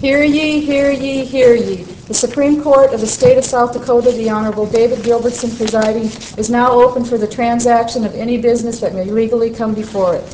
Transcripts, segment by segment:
Hear ye, hear ye, hear ye. The Supreme Court of the State of South Dakota, the Honorable David Gilbertson presiding, is now open for the transaction of any business that may legally come before it.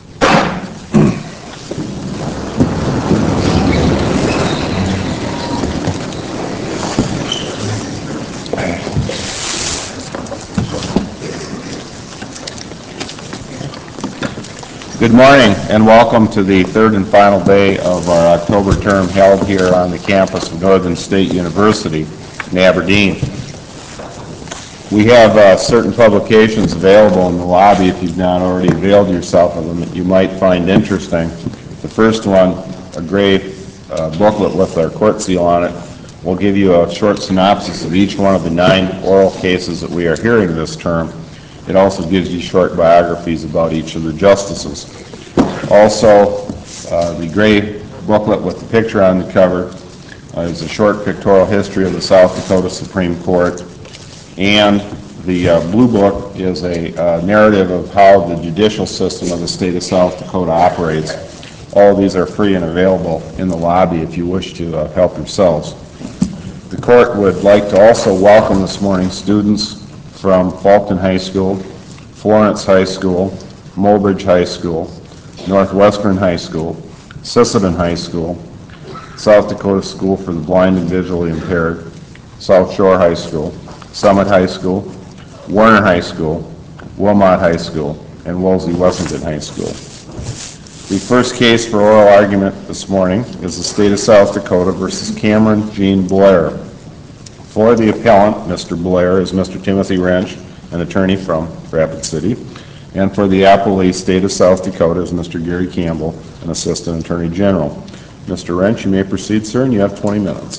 Good morning and welcome to the third and final day of our October term held here on the campus of Northern State University in Aberdeen. We have certain publications available in the lobby if you've not already availed yourself of them that you might find interesting. The first one, a gray booklet with our court seal on it, will give you a short synopsis of each one of the 9 oral cases that we are hearing this term. It also gives you short biographies about each of the justices. Also, the gray booklet with the picture on the cover is a short pictorial history of the South Dakota Supreme Court, and the blue book is a narrative of how the judicial system of the state of South Dakota operates. All of these are free and available in the lobby if you wish to help yourselves. The court would like to also welcome this morning students from Faulkton High School, Florence High School, Mulbridge High School, Northwestern High School, Sisseton High School, South Dakota School for the Blind and Visually Impaired, South Shore High School, Summit High School, Warner High School, Wilmot High School, and Wellesley-Wessington High School. The first case for oral argument this morning is the State of South Dakota versus Cameron Jean Blair. For the appellant, Mr. Blair, is Mr. Timothy Wrench, an attorney from Rapid City. And for the appellee, State of South Dakota, is Mr. Gary Campbell, an assistant attorney general. Mr. Wrench, you may proceed, sir, and you have 20 minutes.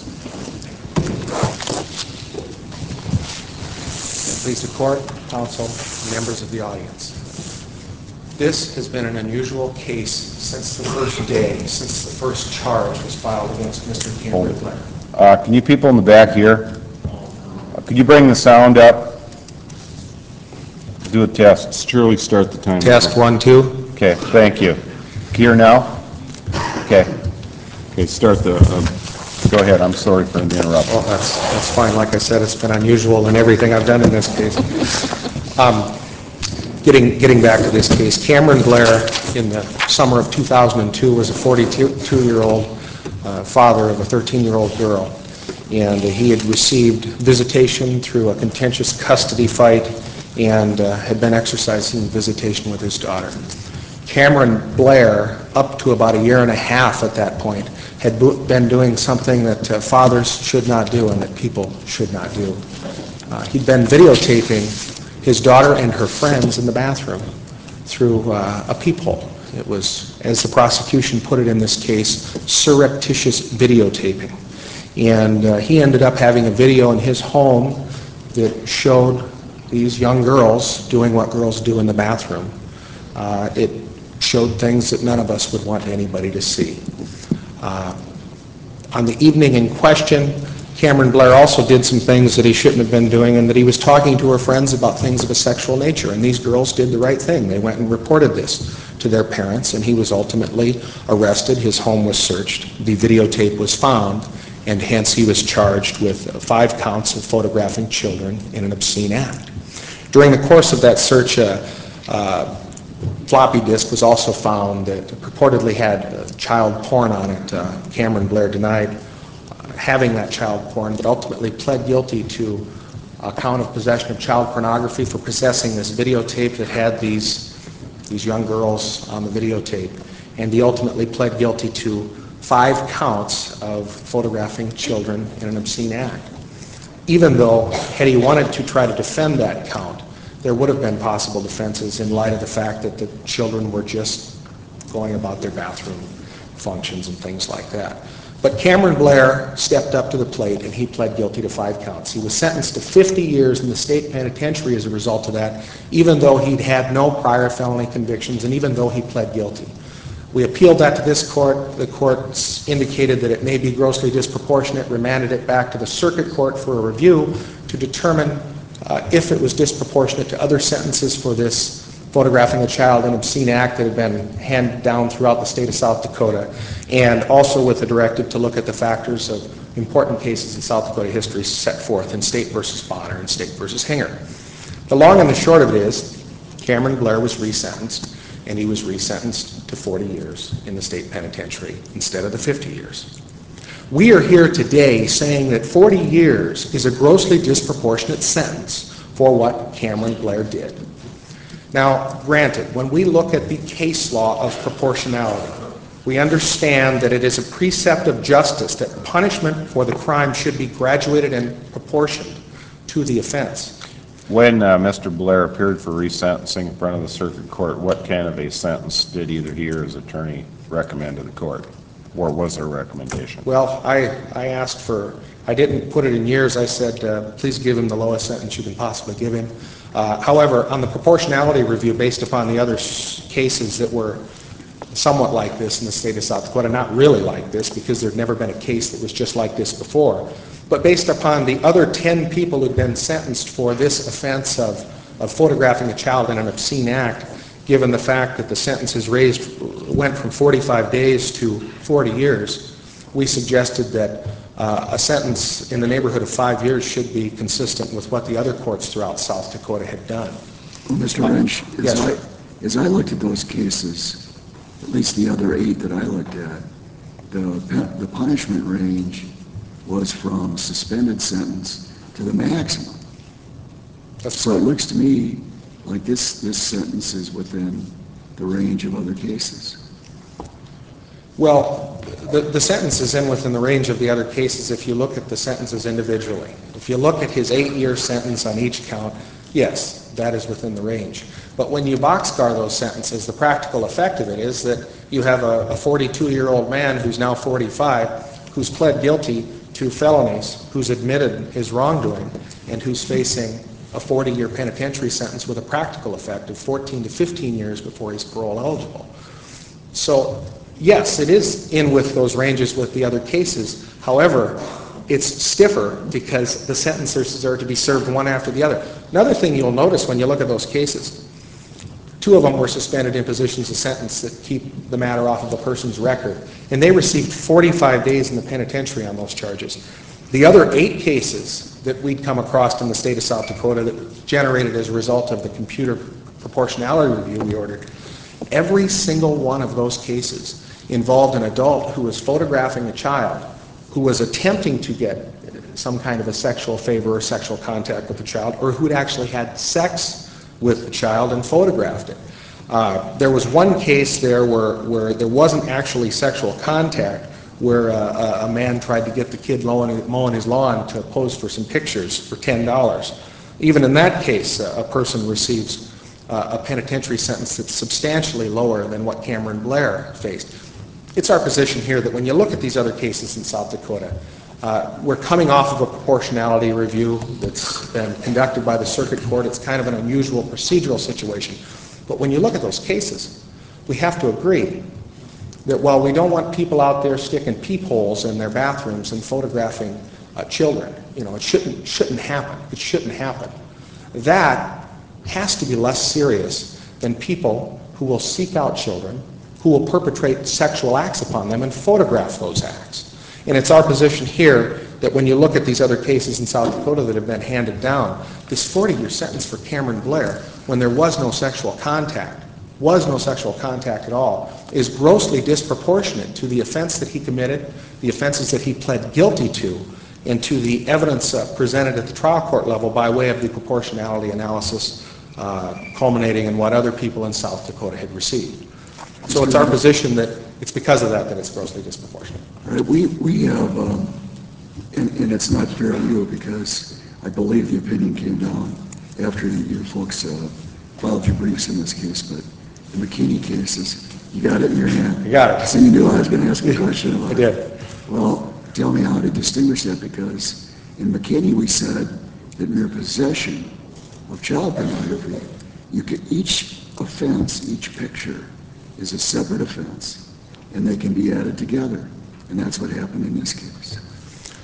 Please the court, counsel, members of the audience. This has been an unusual case since the first day, since the first charge was filed against Mr. Cameron Blair. Can you people in the back hear? Could you bring the sound up? Do a test. Surely start the timer. Test 1, 2. Okay, thank you. Hear now? Okay. Okay, start the... go ahead. I'm sorry for the interruption. Oh, that's fine. Like I said, it's been unusual in everything I've done in this case. Getting back to this case, Cameron Blair, in the summer of 2002, was a 42-year-old father of a 13-year-old girl. And he had received visitation through a contentious custody fight and had been exercising visitation with his daughter. Cameron Blair, up to about 1.5 years at that point, had been doing something that fathers should not do and that people should not do. He'd been videotaping his daughter and her friends in the bathroom through a peephole. It was, as the prosecution put it in this case, surreptitious videotaping. And he ended up having a video in his home that showed these young girls doing what girls do in the bathroom. It showed things that none of us would want anybody to see. On the evening in question, Cameron Blair also did some things that he shouldn't have been doing, and that he was talking to her friends about things of a sexual nature, and these girls did the right thing. They went and reported this to their parents, and he was ultimately arrested. His home was searched. The videotape was found, and hence he was charged with 5 counts of photographing children in an obscene act. During the course of that search, a floppy disk was also found that purportedly had child porn on it. Cameron Blair denied having that child porn, but ultimately pled guilty to a count of possession of child pornography for possessing this videotape that had these young girls on the videotape. And he ultimately pled guilty to 5 counts of photographing children in an obscene act. Even though, had he wanted to try to defend that count, there would have been possible defenses in light of the fact that the children were just going about their bathroom functions and things like that. But Cameron Blair stepped up to the plate and he pled guilty to 5 counts. He was sentenced to 50 years in the state penitentiary as a result of that, even though he'd had no prior felony convictions and even though he pled guilty. We appealed that to this court. The court indicated that it may be grossly disproportionate, remanded it back to the circuit court for a review to determine if it was disproportionate to other sentences for this photographing a child, an obscene act that had been handed down throughout the state of South Dakota, and also with a directive to look at the factors of important cases in South Dakota history set forth in State versus Bonner and State versus Hinger. The long and the short of it is, Cameron Blair was resentenced, and he was resentenced to 40 years in the state penitentiary instead of the 50 years. We are here today saying that 40 years is a grossly disproportionate sentence for what Cameron Blair did. Now, granted, when we look at the case law of proportionality, we understand that it is a precept of justice that punishment for the crime should be graduated and proportioned to the offense. When Mr. Blair appeared for resentencing in front of the circuit court, what kind of a sentence did either he or his attorney recommend to the court? Or was there a recommendation? Well, I asked for, I didn't put it in years. I said, please give him the lowest sentence you can possibly give him. However, on the proportionality review, based upon the other cases that were somewhat like this in the state of South Dakota, not really like this because there'd never been a case that was just like this before, but based upon the other 10 people who'd been sentenced for this offense of photographing a child in an obscene act, given the fact that the sentences went from 45 days to 40 years, we suggested that a sentence in the neighborhood of 5 years should be consistent with what the other courts throughout South Dakota had done. Well, Mr. Wrench, Yes, as I looked at those cases, at least the other 8 that I looked at, the punishment range was from suspended sentence to the maximum. So it looks to me like this sentence is within the range of other cases. Well, the sentence is within the range of the other cases if you look at the sentences individually. If you look at his 8-year sentence on each count, yes, that is within the range. But when you boxcar those sentences, the practical effect of it is that you have a 42-year-old man who's now 45, who's pled guilty to felonies, who's admitted his wrongdoing, and who's facing a 40-year penitentiary sentence with a practical effect of 14 to 15 years before he's parole eligible. So, yes, it is in with those ranges with the other cases. However, it's stiffer because the sentences are to be served one after the other. Another thing you'll notice when you look at those cases, 2 of them were suspended impositions of sentence that keep the matter off of a person's record, and they received 45 days in the penitentiary on those charges. The other 8 cases that we'd come across in the state of South Dakota that generated as a result of the computer proportionality review we ordered, every single one of those cases involved an adult who was photographing a child, who was attempting to get some kind of a sexual favor or sexual contact with the child, or who'd actually had sex with the child and photographed it. There was one case there where there wasn't actually sexual contact, where a man tried to get the kid mowing his lawn to pose for some pictures for $10. Even in that case, a person receives a penitentiary sentence that's substantially lower than what Cameron Blair faced. It's our position here that when you look at these other cases in South Dakota, we're coming off of a proportionality review that's been conducted by the circuit court. It's kind of an unusual procedural situation. But when you look at those cases, we have to agree that while we don't want people out there sticking peepholes in their bathrooms and photographing children, it shouldn't happen. It shouldn't happen. That has to be less serious than people who will seek out children, who will perpetrate sexual acts upon them and photograph those acts. And it's our position here that when you look at these other cases in South Dakota that have been handed down, this 40-year sentence for Cameron Blair, when there was no sexual contact at all, is grossly disproportionate to the offense that he committed, the offenses that he pled guilty to, and to the evidence presented at the trial court level by way of the proportionality analysis culminating in what other people in South Dakota had received. So it's our position that it's because of that it's grossly disproportionate. All right, we have, and it's not fair to you because I believe the opinion came down after your folks filed your briefs in this case, but the McKinney cases, you got it in your hand. I got it. So you knew I was going to ask a question about it. I did. Well, tell me how to distinguish that, because in McKinney we said that mere possession of child pornography, each offense, each picture is a separate offense, and they can be added together. And that's what happened in this case.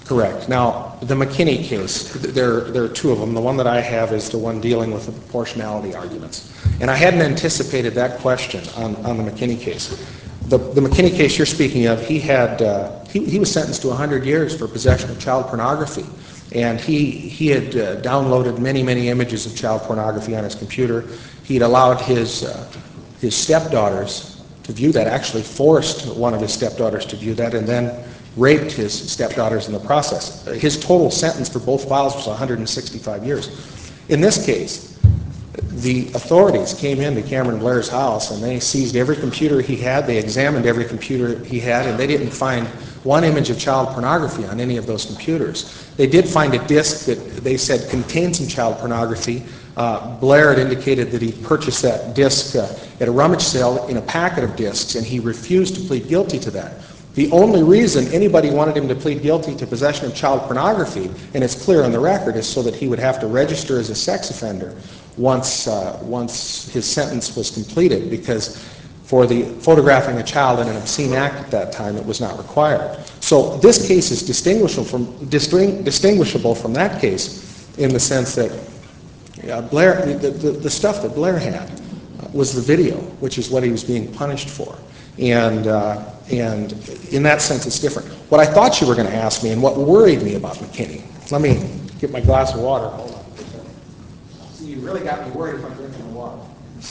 Correct. Now, the McKinney case, there are two of them. The one that I have is the one dealing with the proportionality arguments. And I hadn't anticipated that question on the McKinney case. The McKinney case you're speaking of, he was sentenced to 100 years for possession of child pornography. And he had downloaded many, many images of child pornography on his computer. He'd allowed his stepdaughters to view that, actually forced one of his stepdaughters to view that, and then raped his stepdaughters in the process. His total sentence for both files was 165 years. In this case, the authorities came into Cameron Blair's house and they seized every computer he had, they examined every computer he had, and they didn't find one image of child pornography on any of those computers. They did find a disc that they said contained some child pornography. Blair had indicated that he purchased that disc at a rummage sale in a packet of discs, and he refused to plead guilty to that. The only reason anybody wanted him to plead guilty to possession of child pornography, and it's clear on the record, is so that he would have to register as a sex offender once his sentence was completed, because for the photographing a child in an obscene act at that time, it was not required. So this case is distinguishable from that case in the sense that Blair, the stuff that Blair had was the video, which is what he was being punished for. And in that sense, it's different. What I thought you were going to ask me and what worried me about McKinney, let me get my glass of water. Hold on. See, you really got me worried if I'm drinking the water.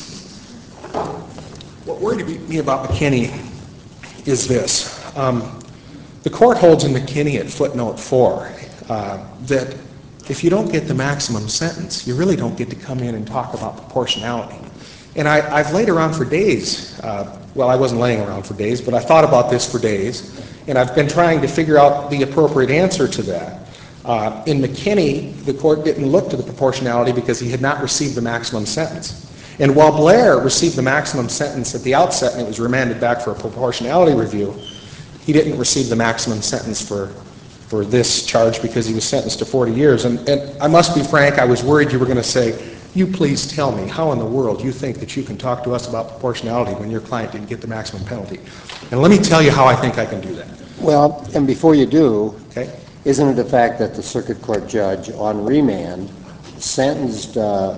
What worried me about McKinney is this. The court holds in McKinney at footnote 4 that if you don't get the maximum sentence, you really don't get to come in and talk about proportionality. And I've laid around for days. Well, I wasn't laying around for days, but I thought about this for days, and I've been trying to figure out the appropriate answer to that. In McKinney, the court didn't look to the proportionality because he had not received the maximum sentence. And while Blair received the maximum sentence at the outset and it was remanded back for a proportionality review, he didn't receive the maximum sentence for this charge because he was sentenced to 40 years. And I must be frank, I was worried you were going to say, you please tell me how in the world you think that you can talk to us about proportionality when your client didn't get the maximum penalty. And let me tell you how I think I can do that. Well, and before you do, Okay? isn't it the fact that the circuit court judge on remand sentenced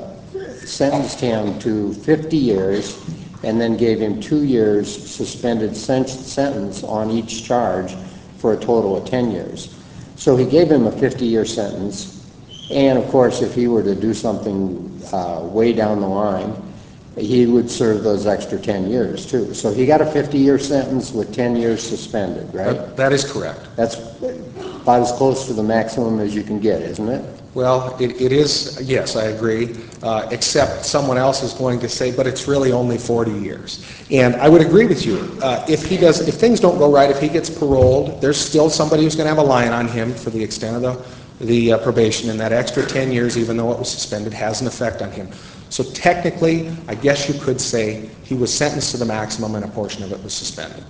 him to 50 years and then gave him 2 years suspended sentence on each charge for a total of 10 years. So he gave him a 50-year sentence, and of course if he were to do something way down the line, he would serve those extra 10 years too. So he got a 50-year sentence with 10 years suspended, right? That is correct. That's about as close to the maximum as you can get, isn't it? Well, it is, yes, I agree, except someone else is going to say, but it's really only 40 years. And I would agree with you. If things don't go right, if he gets paroled, there's still somebody who's going to have a line on him for the extent of the probation, and that extra 10 years, even though it was suspended, has an effect on him. So technically, I guess you could say he was sentenced to the maximum and a portion of it was suspended.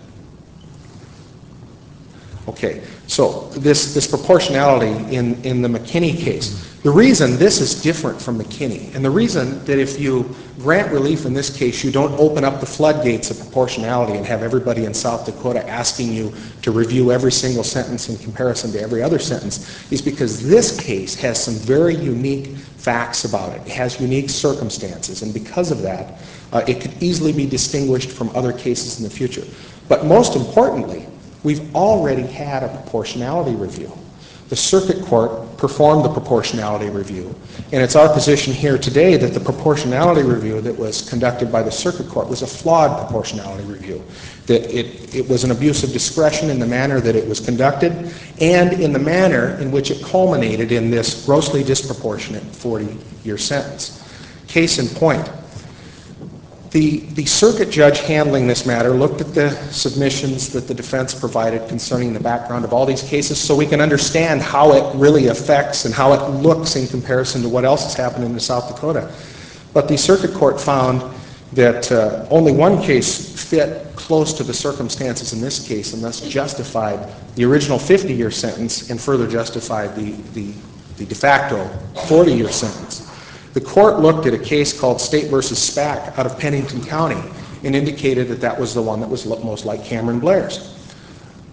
Okay, so this proportionality in the McKinney case, the reason this is different from McKinney, and the reason that if you grant relief in this case, you don't open up the floodgates of proportionality and have everybody in South Dakota asking you to review every single sentence in comparison to every other sentence, is because this case has some very unique facts about it. It has unique circumstances, and because of that, it could easily be distinguished from other cases in the future. But most importantly, we've already had a proportionality review. The circuit court performed the proportionality review, and it's our position here today that the proportionality review that was conducted by the circuit court was a flawed proportionality review, that it was an abuse of discretion in the manner that it was conducted and in the manner in which it culminated in this grossly disproportionate 40-year sentence. Case in point, the circuit judge handling this matter looked at the submissions that the defense provided concerning the background of all these cases so we can understand how it really affects and how it looks in comparison to what else has happened in South Dakota. But the circuit court found that only one case fit close to the circumstances in this case and thus justified the original 50-year sentence and further justified the de facto 40-year sentence. The court looked at a case called State v. Spack out of Pennington County and indicated that that was the one that was most like Cameron Blair's.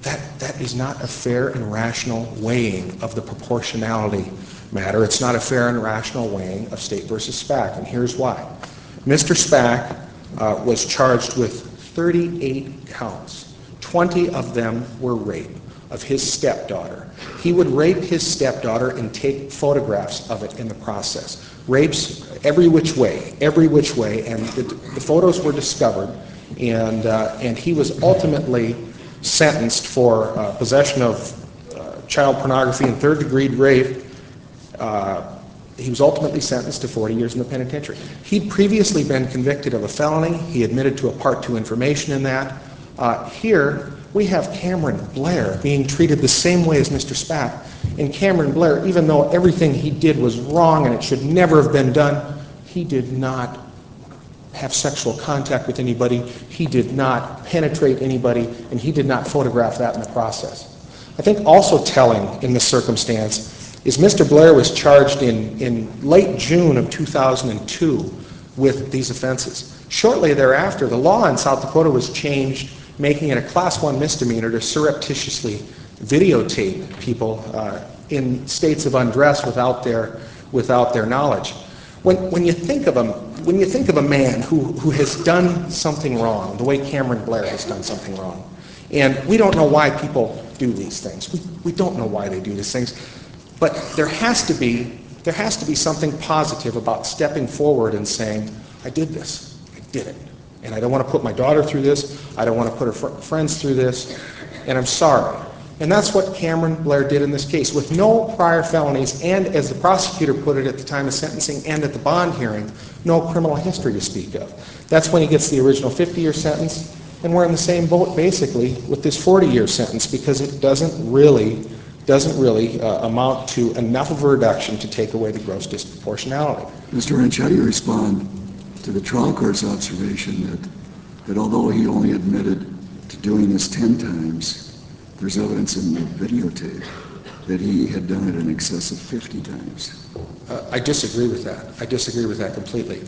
that is not a fair and rational weighing of the proportionality matter. It's not a fair and rational weighing of State versus SPAC, and here's why. Mr. SPAC was charged with 38 counts. 20 of them were rape of his stepdaughter. He would rape his stepdaughter and take photographs of it in the process. Rapes every which way, and the photos were discovered, and he was ultimately sentenced for possession of child pornography and third-degree rape. He was ultimately sentenced to 40 years in the penitentiary. He'd previously been convicted of a felony. He admitted to a Part 2 information in that. Here, we have Cameron Blair being treated the same way as Mr. SPAC. And Cameron Blair, even though everything he did was wrong and it should never have been done, he did not have sexual contact with anybody, he did not penetrate anybody, and he did not photograph that in the process. I think also telling in this circumstance is Mr. Blair was charged in late June of 2002 with these offenses. Shortly thereafter, the law in South Dakota was changed, making it a Class 1 misdemeanor to surreptitiously videotape people in states of undress without their knowledge. When you think of a man who has done something wrong, the way Cameron Blair has done something wrong, and we don't know why people do these things. We don't know why they do these things, but there has to be something positive about stepping forward and saying, I did this, I did it, and I don't want to put my daughter through this, I don't want to put her friends through this, and I'm sorry. And that's what Cameron Blair did in this case. With no prior felonies, and as the prosecutor put it at the time of sentencing and at the bond hearing, no criminal history to speak of. That's when he gets the original 50-year sentence, and we're in the same boat basically with this 40-year sentence, because it doesn't really amount to enough of a reduction to take away the gross disproportionality. Mr. Wrench, how do you respond to the trial court's observation that although he only admitted to doing this 10 times, there's evidence in the videotape that he had done it in excess of 50 times? I disagree with that. I disagree with that completely.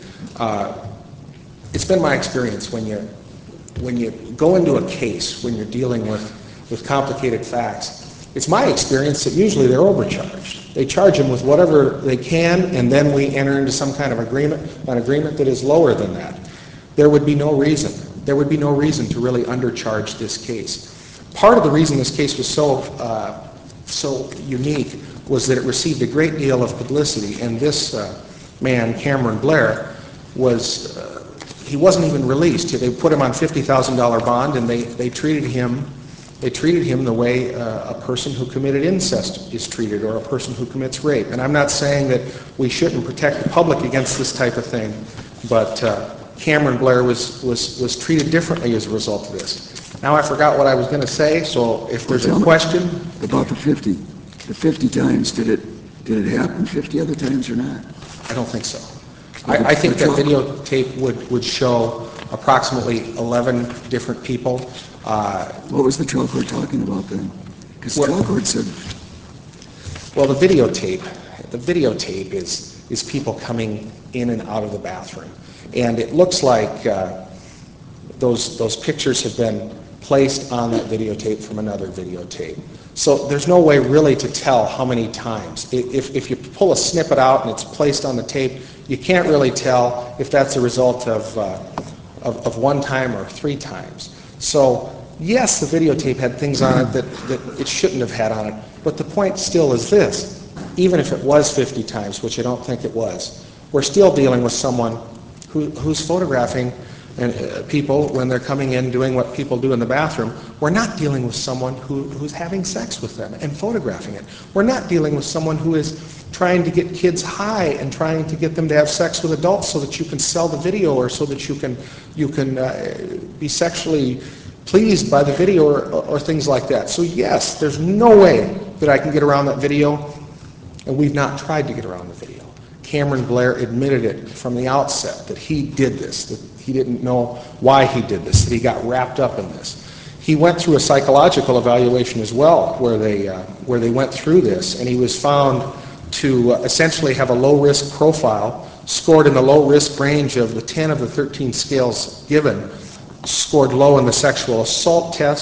It's been my experience when you go into a case, when you're dealing with complicated facts, it's my experience that usually they're overcharged. They charge them with whatever they can, and then we enter into some kind of agreement, an agreement that is lower than that. There would be no reason to really undercharge this case. Part of the reason this case was so unique was that it received a great deal of publicity, and this man, Cameron Blair, he wasn't even released. They put him on $50,000 bond, and they treated him the way a person who committed incest is treated, or a person who commits rape. And I'm not saying that we shouldn't protect the public against this type of thing, but Cameron Blair was treated differently as a result of this. Now I forgot what I was going to say, so if there's a question. About the 50 times, did it happen 50 other times or not? I don't think so. I think that videotape would show approximately 11 different people. What was the trial court talking about then? Because the trial court said... Well, the videotape is people coming in and out of the bathroom. And it looks like those pictures have been placed on that videotape from another videotape. So there's no way really to tell how many times. If you pull a snippet out and it's placed on the tape, you can't really tell if that's a result of one time or 3 times. So yes, the videotape had things on it that it shouldn't have had on it, but the point still is this: even if it was 50 times, which I don't think it was, we're still dealing with someone who's photographing people when they're coming in doing what people do in the bathroom. We're not dealing with someone who's having sex with them and photographing it. We're not dealing with someone who is trying to get kids high and trying to get them to have sex with adults so that you can sell the video, or so that you can be sexually pleased by the video, or things like that. So yes, there's no way that I can get around that video, and we've not tried to get around the video. Cameron Blair admitted it from the outset that he did this, that he didn't know why he did this, that he got wrapped up in this. He went through a psychological evaluation as well, where they went through this, and he was found to essentially have a low-risk profile, scored in the low-risk range of the 10 of the 13 scales given, scored low in the sexual assault test,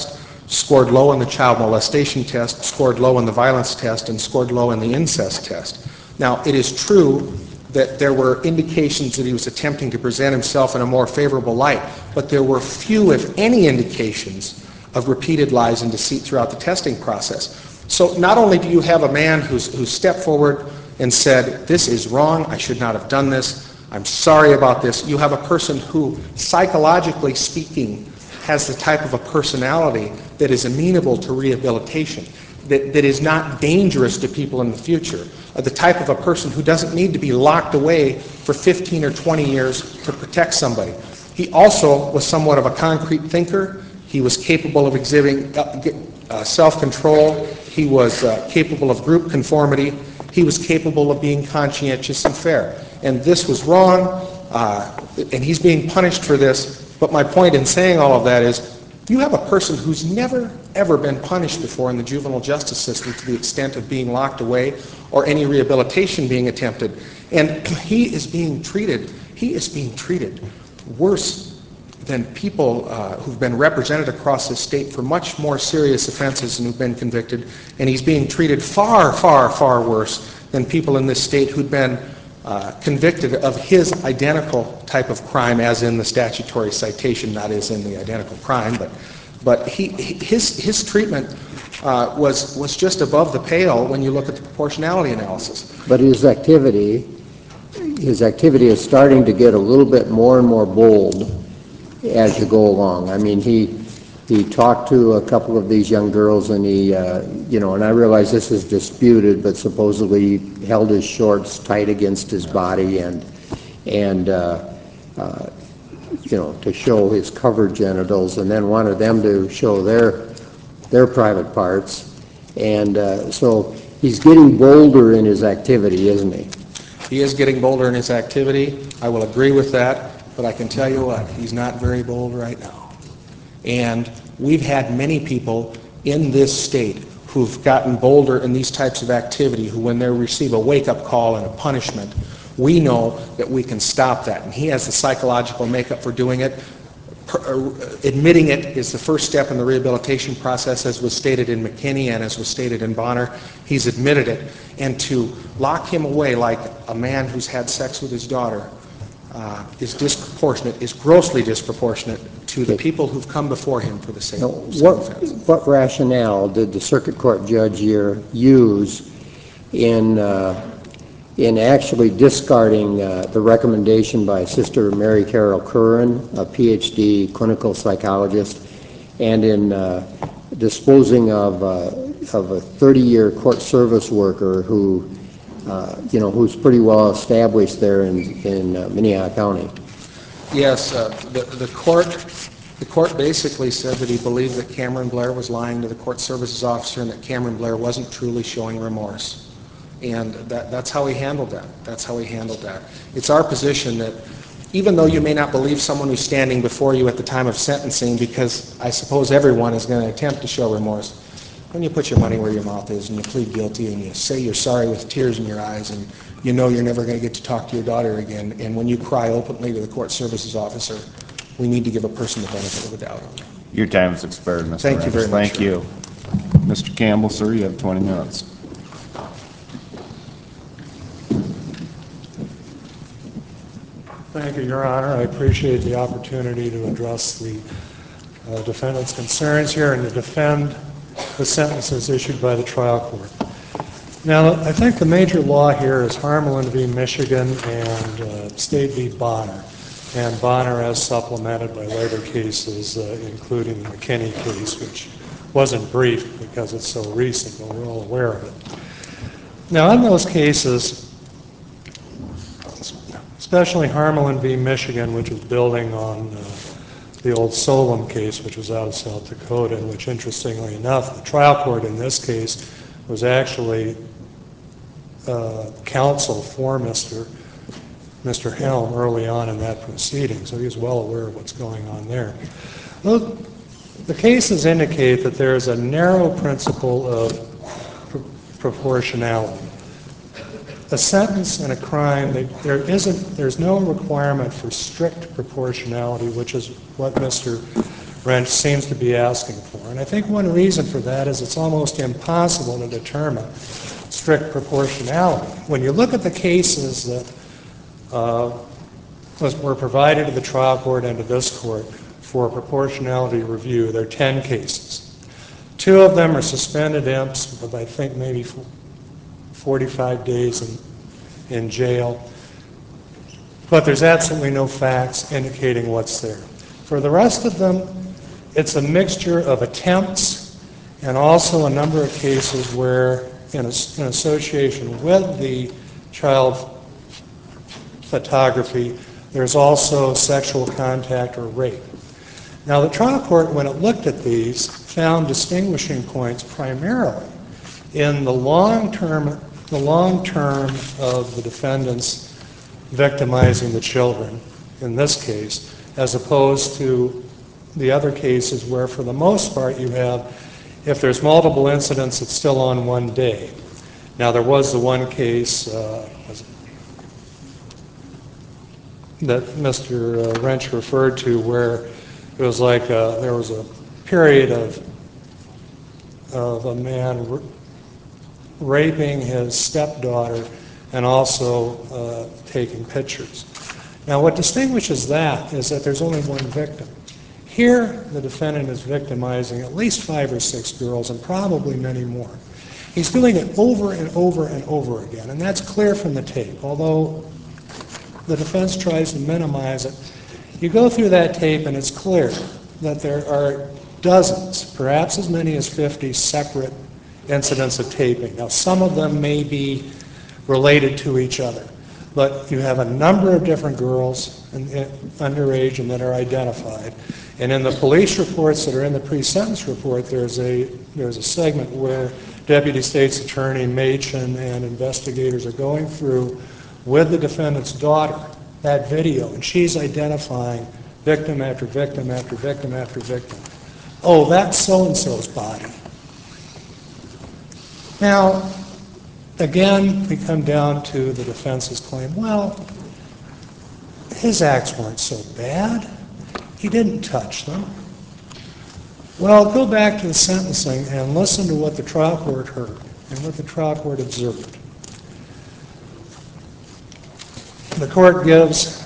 scored low in the child molestation test, scored low in the violence test, and scored low in the incest test. Now, it is true that there were indications that he was attempting to present himself in a more favorable light, but there were few, if any, indications of repeated lies and deceit throughout the testing process. So not only do you have a man who stepped forward and said, this is wrong, I should not have done this, I'm sorry about this, you have a person who, psychologically speaking, has the type of a personality that is amenable to rehabilitation, that is not dangerous to people in the future, the type of a person who doesn't need to be locked away for 15 or 20 years to protect somebody. He also was somewhat of a concrete thinker. He was capable of exhibiting self-control. He was capable of group conformity. He was capable of being conscientious and fair. And this was wrong, and he's being punished for this. But my point in saying all of that is, you have a person who's never, ever been punished before in the juvenile justice system to the extent of being locked away or any rehabilitation being attempted. And he is being treated worse than people who've been represented across this state for much more serious offenses and who've been convicted. And he's being treated far, far, far worse than people in this state who'd been convicted of his identical type of crime, as in the statutory citation, not as in the identical crime, but his treatment was just above the pale when you look at the proportionality analysis. But his activity is starting to get a little bit more and more bold as you go along. I mean, he talked to a couple of these young girls, and he, and I realize this is disputed, but supposedly he held his shorts tight against his body and to show his covered genitals, and then wanted them to show their private parts. And so he's getting bolder in his activity, isn't he? He is getting bolder in his activity. I will agree with that, but I can tell you what, he's not very bold right now. And we've had many people in this state who've gotten bolder in these types of activity, who when they receive a wake-up call and a punishment, we know that we can stop that. And he has the psychological makeup for doing it. Admitting it is the first step in the rehabilitation process, as was stated in McKinney and as was stated in Bonner. He's admitted it. And to lock him away like a man who's had sex with his daughter is disproportionate, is grossly disproportionate to the people who've come before him for the same offense. What rationale did the circuit court judge here use in actually discarding the recommendation by Sister Mary Carol Curran, a PhD clinical psychologist, and in disposing of a 30-year court service worker who who's pretty well established there in Minnehaha County? Yes, the court basically said that he believed that Cameron Blair was lying to the court services officer and that Cameron Blair wasn't truly showing remorse. And that's how he handled that. That's how he handled that. It's our position that even though you may not believe someone who's standing before you at the time of sentencing, because I suppose everyone is going to attempt to show remorse, when you put your money where your mouth is and you plead guilty and you say you're sorry with tears in your eyes and you know you're never going to get to talk to your daughter again, and when you cry openly to the court services officer, we need to give a person the benefit of the doubt. Your time is expired, Mr. Thank you very much. Thank you. Mr. Campbell, sir, you have 20 minutes. Thank you, Your Honor. I appreciate the opportunity to address the defendant's concerns here and to defend the sentences issued by the trial court. Now, I think the major law here is Harmelin v. Michigan and State v. Bonner, and Bonner as supplemented by later cases, including the McKinney case, which wasn't briefed because it's so recent, but we're all aware of it. Now, in those cases, especially Harmelin v. Michigan, which is building on the old Solem case, which was out of South Dakota, which, interestingly enough, the trial court in this case was actually counsel for Mr. Helm early on in that proceeding, so he was well aware of what's going on there. Well, the cases indicate that there is a narrow principle of proportionality. A sentence and a crime, there's no requirement for strict proportionality, which is what Mr. Wrench seems to be asking for. And I think one reason for that is it's almost impossible to determine strict proportionality. When you look at the cases that were provided to the trial court and to this court for proportionality review, there are 10 cases. 2 of them are suspended imps with, I think, maybe 45 days in jail. But there's absolutely no facts indicating what's there. For the rest of them, it's a mixture of attempts and also a number of cases where, in association with the child photography, there's also sexual contact or rape. Now, the trial court, when it looked at these, found distinguishing points primarily in the long term of the defendants victimizing the children, in this case, as opposed to the other cases where, for the most part, you have, if there's multiple incidents, it's still on one day. Now, there was the one case that Mr. Wrench referred to where it was like there was a period of a man raping his stepdaughter and also taking pictures. Now, what distinguishes that is that there's only one victim. Here, the defendant is victimizing at least 5 or 6 girls and probably many more. He's doing it over and over and over again, and that's clear from the tape. Although the defense tries to minimize it, you go through that tape and it's clear that there are dozens, perhaps as many as 50 separate incidents of taping. Now, some of them may be related to each other, but you have a number of different girls underage and that are identified. And in the police reports that are in the pre-sentence report, there's a segment where Deputy State's Attorney Machen and investigators are going through with the defendant's daughter that video, and she's identifying victim after victim after victim after victim. Oh, that's so-and-so's body. Now, again, we come down to the defense's claim, well, his acts weren't so bad. He didn't touch them. Well, go back to the sentencing and listen to what the trial court heard and what the trial court observed. The court gives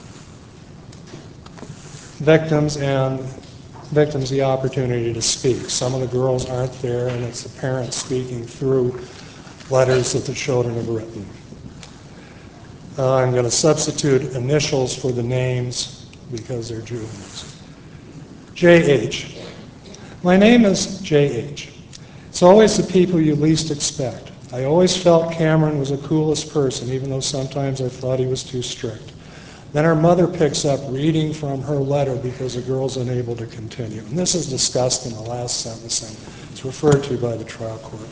victims the opportunity to speak. Some of the girls aren't there, and it's the parents speaking through letters that the children have written. I'm going to substitute initials for the names because they're juveniles. J.H. My name is J.H. It's always the people you least expect. I always felt Cameron was the coolest person, even though sometimes I thought he was too strict. Then her mother picks up reading from her letter because the girl's unable to continue. And this is discussed in the last sentencing. It's referred to by the trial court.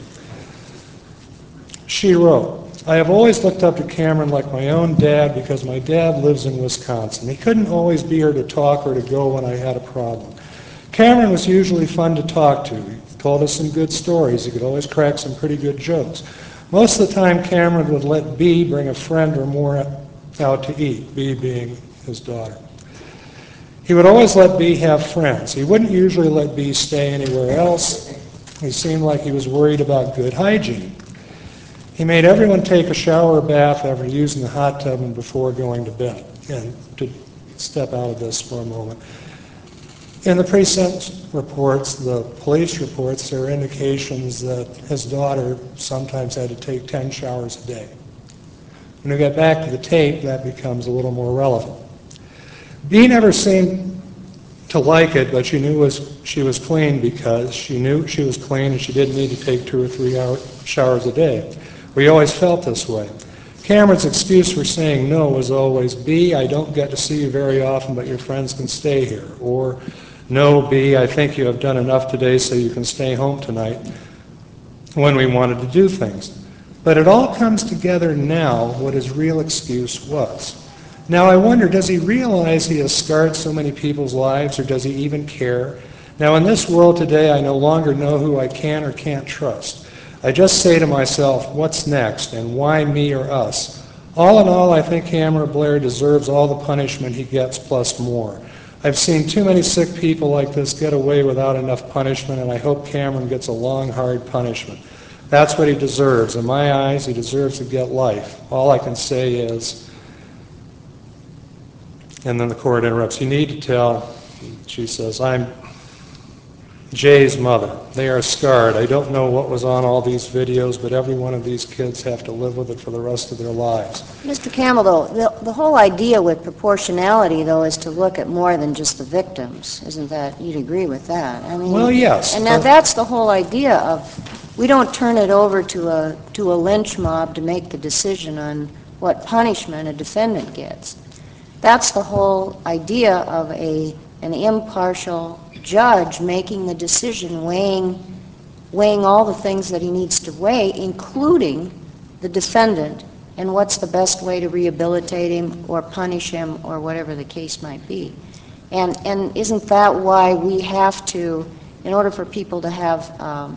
She wrote, I have always looked up to Cameron like my own dad because my dad lives in Wisconsin. He couldn't always be here to talk or to go when I had a problem. Cameron was usually fun to talk to. He told us some good stories. He could always crack some pretty good jokes. Most of the time, Cameron would let B bring a friend or more out to eat, B being his daughter. He would always let B have friends. He wouldn't usually let B stay anywhere else. He seemed like he was worried about good hygiene. He made everyone take a shower or bath after using the hot tub and before going to bed. And to step out of this for a moment, in the pre-sentence reports, the police reports, there are indications that his daughter sometimes had to take 10 showers a day. When we get back to the tape, that becomes a little more relevant. B never seemed to like it, but she knew she was clean because she knew she was clean and she didn't need to take 2 or 3 showers a day. We always felt this way. Cameron's excuse for saying no was always, B, I don't get to see you very often, but your friends can stay here. Or, no, B, I think you have done enough today so you can stay home tonight, when we wanted to do things. But it all comes together now what his real excuse was. Now I wonder, does he realize he has scarred so many people's lives, or does he even care? Now in this world today, I no longer know who I can or can't trust. I just say to myself, what's next, and why me or us? All in all, I think Cameron Blair deserves all the punishment he gets plus more. I've seen too many sick people like this get away without enough punishment, and I hope Cameron gets a long, hard punishment. That's what he deserves. In my eyes, he deserves to get life. All I can say is, and then the court interrupts, you need to tell, she says, I'm Jay's mother. They are scarred. I don't know what was on all these videos, but every one of these kids have to live with it for the rest of their lives. Mr. Campbell, though, the whole idea with proportionality, though, is to look at more than just the victims. Isn't that, you'd agree with that? I mean, Well, yes. And now that's the whole idea of, we don't turn it over to a lynch mob to make the decision on what punishment a defendant gets. That's the whole idea of an impartial judge making the decision, weighing all the things that he needs to weigh, including the defendant, and what's the best way to rehabilitate him or punish him or whatever the case might be. And isn't that why we have to, in order for people to have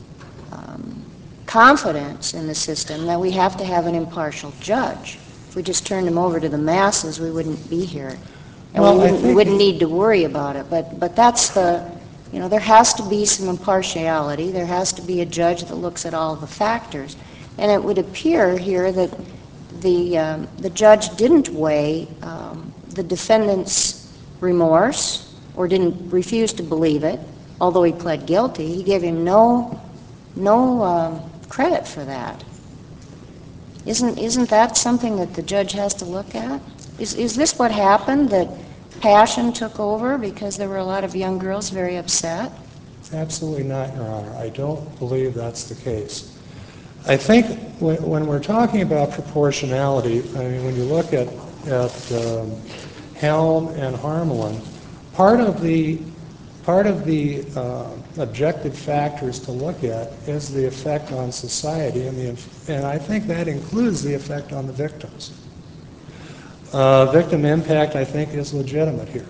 confidence in the system, that we have to have an impartial judge? If we just turned him over to the masses, we wouldn't be here. And Well, we wouldn't need to worry about it. But that's the, there has to be some impartiality. There has to be a judge that looks at all the factors. And it would appear here that the judge didn't weigh the defendant's remorse or didn't refuse to believe it, although he pled guilty. He gave him no credit for that. Isn't that something that the judge has to look at? Is this what happened, that passion took over because there were a lot of young girls very upset? Absolutely not, Your Honor. I don't believe that's the case. I think when we're talking about proportionality, I mean, when you look at Helm and Harmelin, part of the objective factors to look at is the effect on society, and I think that includes the effect on the victims. Victim impact, I think, is legitimate here.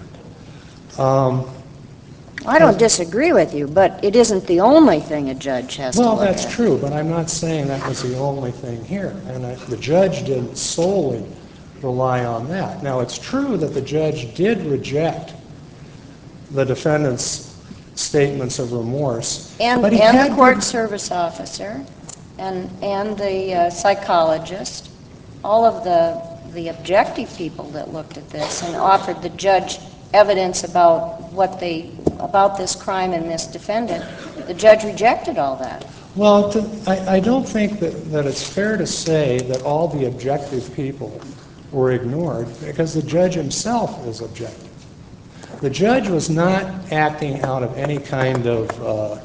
I don't disagree with you, but it isn't the only thing a judge has to Well, look at. that's true, but I'm not saying that was the only thing here, and the judge didn't solely rely on that. Now, it's true that the judge did reject the defendant's statements of remorse, And but he the had court service officer and the psychologist, all of the objective people that looked at this and offered the judge evidence about about this crime and this defendant, the judge rejected all that. Well, I don't think that it's fair to say that all the objective people were ignored, because the judge himself is objective. The judge was not acting out of any kind of,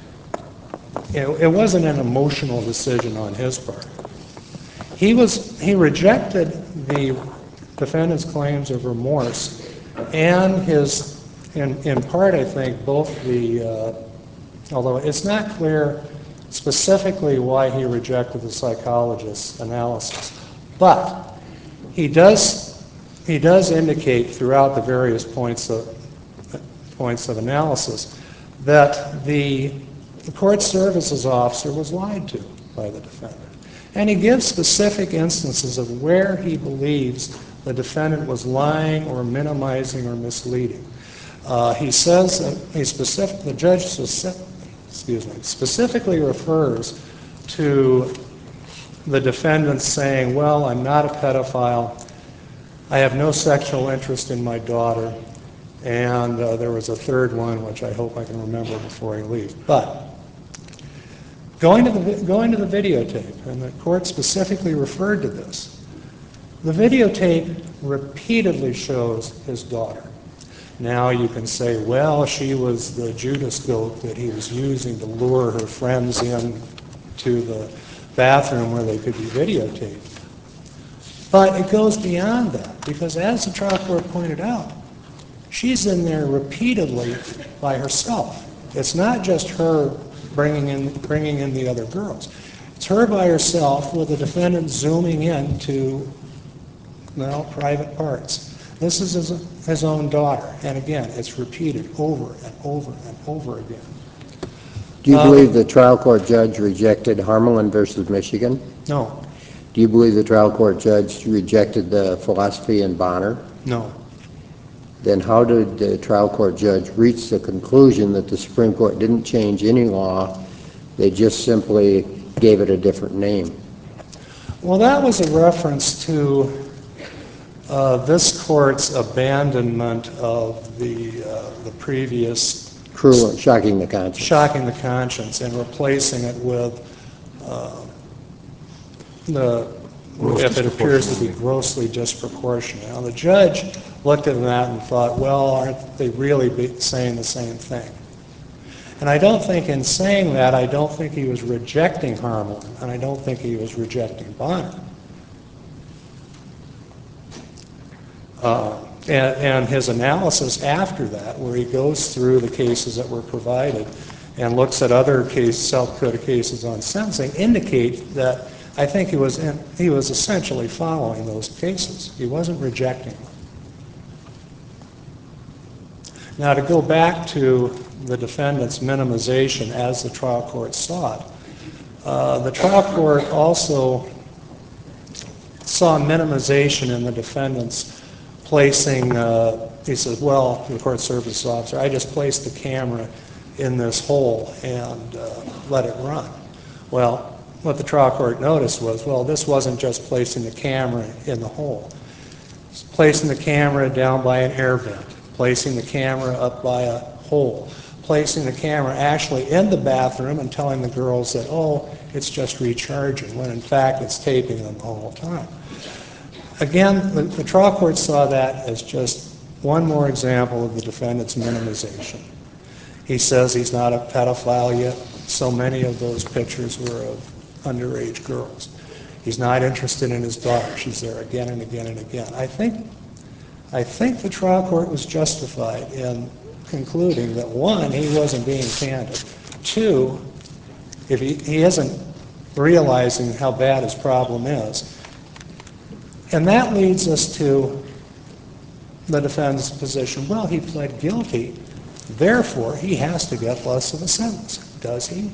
it wasn't an emotional decision on his part. He rejected the defendant's claims of remorse and his, in part, I think, both although it's not clear specifically why he rejected the psychologist's analysis, but he does indicate throughout the various points of analysis that the court services officer was lied to by the defendant. And he gives specific instances of where he believes the defendant was lying or minimizing or misleading. He says that the judge specifically refers to the defendant saying, well, I'm not a pedophile, I have no sexual interest in my daughter, and there was a third one which I hope I can remember before I leave. But going to the videotape, and the court specifically referred to this, the videotape repeatedly shows his daughter. Now you can say, well, she was the Judas goat that he was using to lure her friends in to the bathroom where they could be videotaped. But it goes beyond that, because as the trial court pointed out, she's in there repeatedly by herself. It's not just her bringing in the other girls. It's her by herself with the defendant zooming in to, private parts. This is his own daughter, and again, it's repeated over and over and over again. Do you believe the trial court judge rejected Harmelin versus Michigan? No. Do you believe the trial court judge rejected the philosophy in Bonner? No. then how did the trial court judge reach the conclusion that the Supreme Court didn't change any law, they just simply gave it a different name? Well, that was a reference to this court's abandonment of the previous Cruel and shocking the conscience. shocking the conscience and replacing it with if it appears to be grossly disproportionate. Now, the judge looked at that and thought, well, aren't they really saying the same thing? And I don't think in saying that, I don't think he was rejecting Harmelin, and I don't think he was rejecting Bonner. And his analysis after that, where he goes through the cases that were provided and looks at other South Dakota cases on sentencing, indicate that I think he was essentially following those cases. He wasn't rejecting them. Now, to go back to the defendant's minimization as the trial court saw it, the trial court also saw minimization in the defendant's placing, he says, well, the court service officer, I just placed the camera in this hole and let it run. Well, what the trial court noticed was, well, this wasn't just placing the camera in the hole. It's placing the camera down by an air vent, placing the camera up by a hole, placing the camera actually in the bathroom and telling the girls that, oh, it's just recharging, when in fact it's taping them the whole time. Again, the trial court saw that as just one more example of the defendant's minimization. He says he's not a pedophile yet. So many of those pictures were of underage girls. He's not interested in his daughter. She's there again and again and again. I think the trial court was justified in concluding that, one, he wasn't being candid. Two, if he isn't realizing how bad his problem is. And that leads us to the defendant's position. Well, he pled guilty, therefore he has to get less of a sentence. Does he?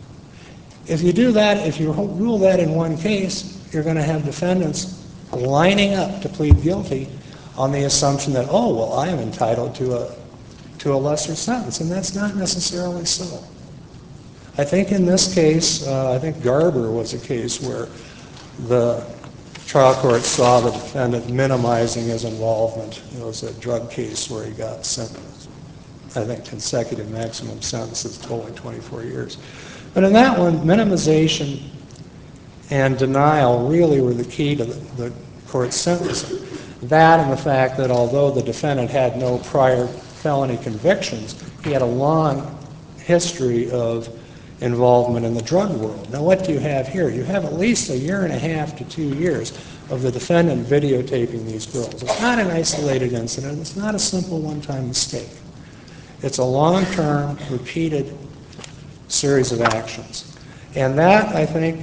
If you do that, if you rule that in one case, you're going to have defendants lining up to plead guilty on the assumption that, oh, well, I am entitled to a lesser sentence, and that's not necessarily so. I think in this case, I think Garber was a case where the trial court saw the defendant minimizing his involvement. It was a drug case where he got sentenced, I think, consecutive maximum sentences totaling 24 years. But in that one, minimization and denial really were the key to the court's sentencing. That and the fact that although the defendant had no prior felony convictions, he had a long history of involvement in the drug world. Now, what do you have here? You have at least 1.5 years to 2 years of the defendant videotaping these girls. It's not an isolated incident. It's not a simple one-time mistake. It's a long-term, repeated series of actions. And that, I think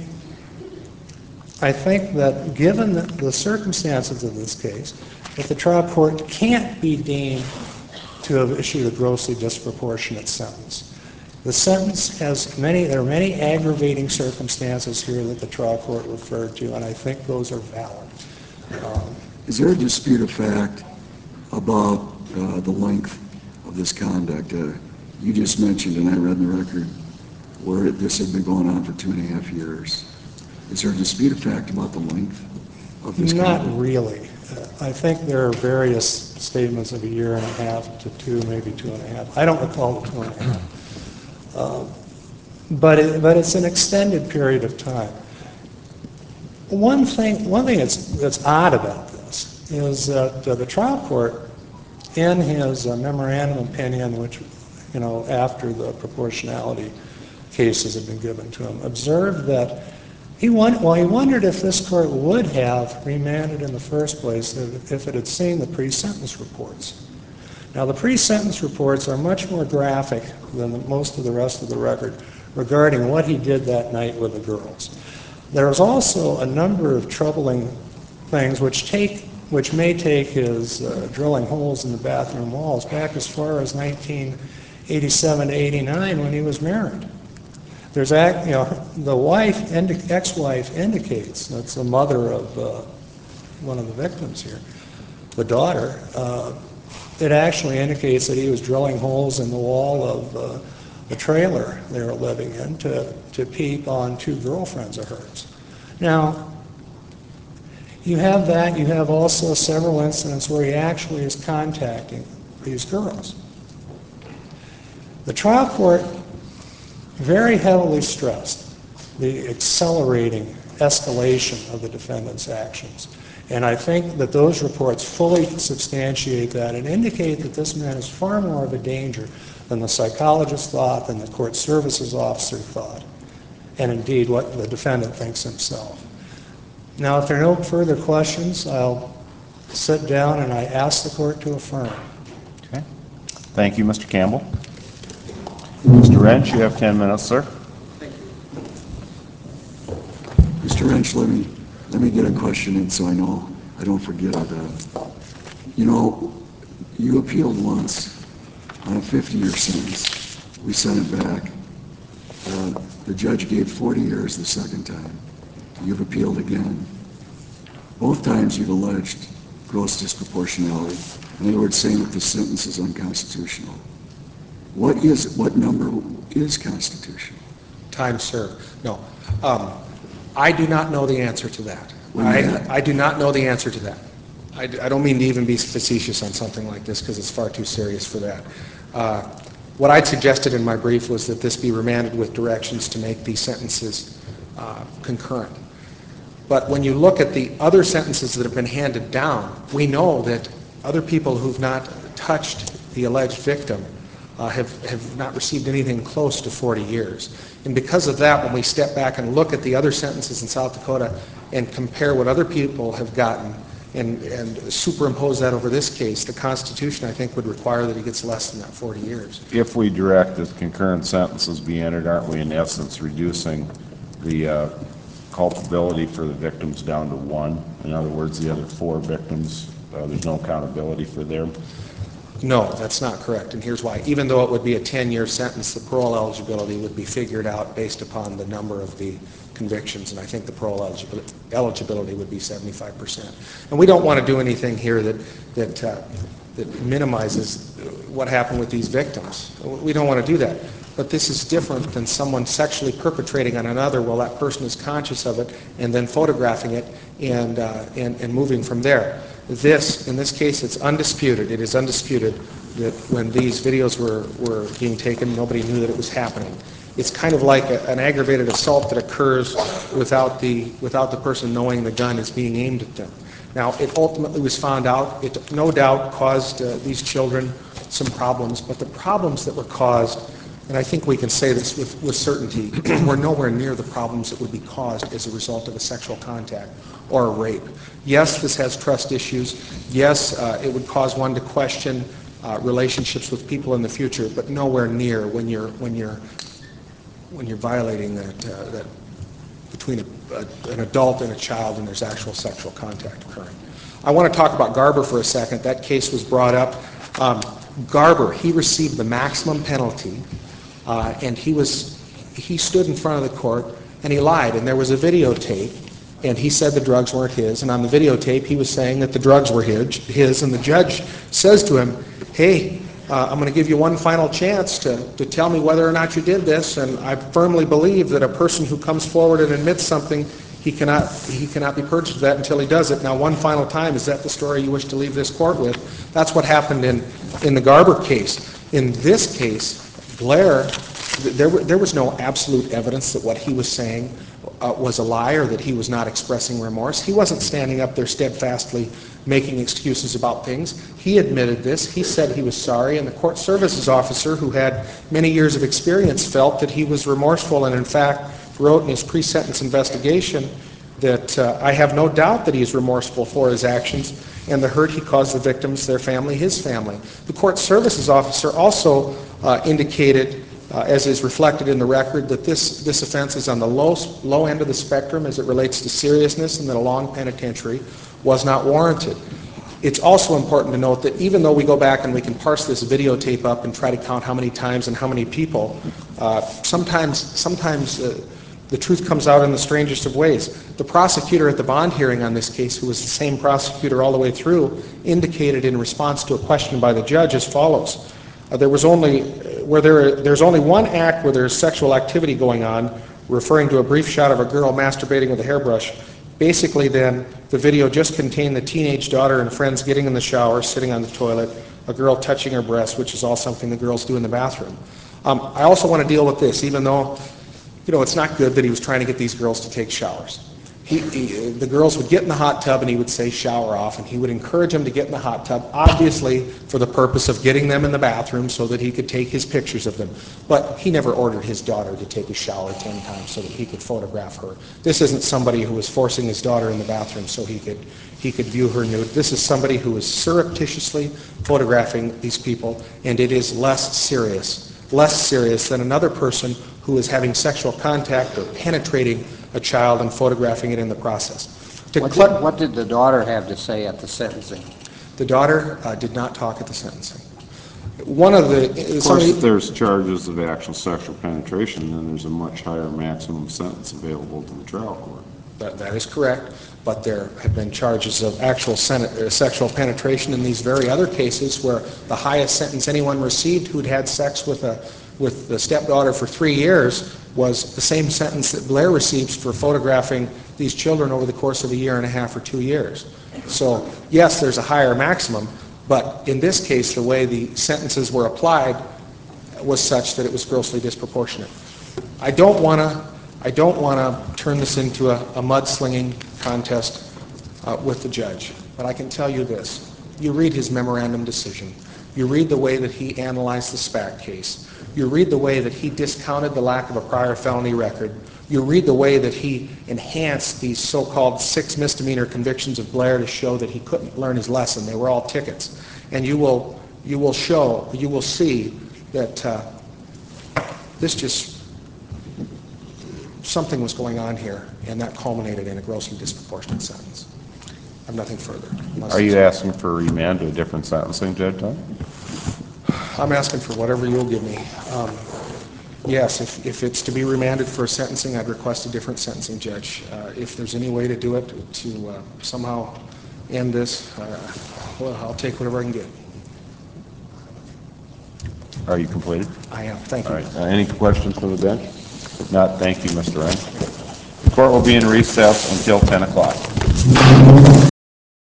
that given the circumstances of this case, that the trial court can't be deemed to have issued a grossly disproportionate sentence. The sentence has there are many aggravating circumstances here that the trial court referred to, and I think those are valid. Is there a dispute of fact about the length of this conduct? You just mentioned, and I read in the record, where this had been going on for 2.5 years. Is there a dispute of fact about the length of this conduct? Not really. I think there are various statements of 1.5 years to 2, maybe 2.5. I don't recall the 2.5. But it's an extended period of time. One thing that's odd about this is that the trial court, in his memorandum opinion, which, after the proportionality cases had been given to him, observed that he wondered if this court would have remanded in the first place if it had seen the pre-sentence reports. Now, the pre-sentence reports are much more graphic than most of the rest of the record regarding what he did that night with the girls. There's also a number of troubling things which may take his drilling holes in the bathroom walls back as far as 1987 to 89 when he was married. There's the ex-wife indicates, that's the mother of one of the victims here, the daughter, it actually indicates that he was drilling holes in the wall of the trailer they were living in to peep on two girlfriends of hers. Now, you have that. You have also several incidents where he actually is contacting these girls. The trial court very heavily stressed the accelerating escalation of the defendant's actions. And I think that those reports fully substantiate that and indicate that this man is far more of a danger than the psychologist thought, than the court services officer thought, and indeed what the defendant thinks himself. Now, if there are no further questions, I'll sit down and I ask the court to affirm. Okay. Thank you, Mr. Campbell. Mr. Wrench, you have 10 minutes, sir. Mr. Wrench, let me get a question in so I know I don't forget it. You know, you appealed once on a 50-year sentence. We sent it back. The judge gave 40 years the second time. You've appealed again. Both times you've alleged gross disproportionality. In other words, saying that the sentence is unconstitutional. What number is constitutional? Time served. No. I do not know the answer to that. I do not know the answer to that. I don't mean to even be facetious on something like this because it's far too serious for that. What I'd suggested in my brief was that this be remanded with directions to make these sentences concurrent. But when you look at the other sentences that have been handed down, we know that other people who've not touched the alleged victim have not received anything close to 40 years. And because of that, when we step back and look at the other sentences in South Dakota and compare what other people have gotten and superimpose that over this case, the Constitution, I think, would require that he gets less than that 40 years. If we direct that concurrent sentences be entered, aren't we in essence reducing the culpability for the victims down to one? In other words, the other four victims, there's no accountability for them? No, that's not correct, and here's why. Even though it would be a 10-year sentence, the parole eligibility would be figured out based upon the number of the convictions, and I think the parole eligibility would be 75%. And we don't want to do anything here that minimizes what happened with these victims. We don't want to do that. But this is different than someone sexually perpetrating on another while that person is conscious of it and then photographing it and moving from there. In this case, it's undisputed. It is undisputed that when these videos were being taken, nobody knew that it was happening. It's kind of like an aggravated assault that occurs without the person knowing the gun is being aimed at them. Now, it ultimately was found out. It no doubt caused these children some problems, but the problems that were caused, and I think we can say this with certainty, were nowhere near the problems that would be caused as a result of a sexual contact or a rape. Yes, this has trust issues. Yes, it would cause one to question relationships with people in the future, but nowhere near when you're violating that between an adult and a child and there's actual sexual contact occurring. I want to talk about Garber for a second. That case was brought up. Garber, he received the maximum penalty, and he stood in front of the court and he lied, and there was a videotape, and he said the drugs weren't his, and on the videotape he was saying that the drugs were his, and the judge says to him, hey, I'm going to give you one final chance to tell me whether or not you did this, and I firmly believe that a person who comes forward and admits something, he cannot be purged of that until he does it. Now, one final time, is that the story you wish to leave this court with? That's what happened in the Garber case. In this case, Blair, there was no absolute evidence that what he was saying was a lie or that he was not expressing remorse. He wasn't standing up there steadfastly making excuses about things. He admitted this. He said he was sorry, and the court services officer, who had many years of experience, felt that he was remorseful and, in fact, wrote in his pre-sentence investigation that I have no doubt that he is remorseful for his actions and the hurt he caused the victims, their family, his family. The court services officer also indicated, as is reflected in the record, that this offense is on the low end of the spectrum as it relates to seriousness, and that a long penitentiary was not warranted. It's also important to note that even though we go back and we can parse this videotape up and try to count how many times and how many people, sometimes The truth comes out in the strangest of ways. The prosecutor at the bond hearing on this case, who was the same prosecutor all the way through, indicated in response to a question by the judge as follows. There's only one act where there's sexual activity going on, referring to a brief shot of a girl masturbating with a hairbrush. Basically then, the video just contained the teenage daughter and friends getting in the shower, sitting on the toilet, a girl touching her breast, which is all something the girls do in the bathroom. I also want to deal with this, even though, it's not good that he was trying to get these girls to take showers. The girls would get in the hot tub and he would say shower off, and he would encourage them to get in the hot tub, obviously for the purpose of getting them in the bathroom so that he could take his pictures of them. But he never ordered his daughter to take a shower 10 times so that he could photograph her. This isn't somebody who was forcing his daughter in the bathroom so he could view her nude. This is somebody who is surreptitiously photographing these people, and it is less serious than another person who is having sexual contact or penetrating a child and photographing it in the process. What did the daughter have to say at the sentencing? The daughter did not talk at the sentencing. One of the... Of course, if there's charges of actual sexual penetration, then there's a much higher maximum sentence available to the trial court. That is correct, but there have been charges of actual sexual penetration in these very other cases where the highest sentence anyone received who'd had sex with the stepdaughter for 3 years was the same sentence that Blair receives for photographing these children over the course of 1.5 years or 2 years. So, yes, there's a higher maximum, but in this case, the way the sentences were applied was such that it was grossly disproportionate. I don't want to turn this into a mudslinging contest with the judge, but I can tell you this. You read his memorandum decision. You read the way that he analyzed the SPAC case. You read the way that he discounted the lack of a prior felony record. You read the way that he enhanced these so-called 6 misdemeanor convictions of Blair to show that he couldn't learn his lesson. They were all tickets. And you will see that something was going on here, and that culminated in a grossly disproportionate sentence. I have nothing further. Are you asking for a remand to a different sentencing, Judge Tom? I'm asking for whatever you'll give me. Yes, if it's to be remanded for sentencing, I'd request a different sentencing judge. If there's any way to do it, to somehow end this, well, I'll take whatever I can get. Are you completed? I am. Thank you. All right. Any questions from the bench? If not, thank you, Mr. Wren. The court will be in recess until 10 o'clock.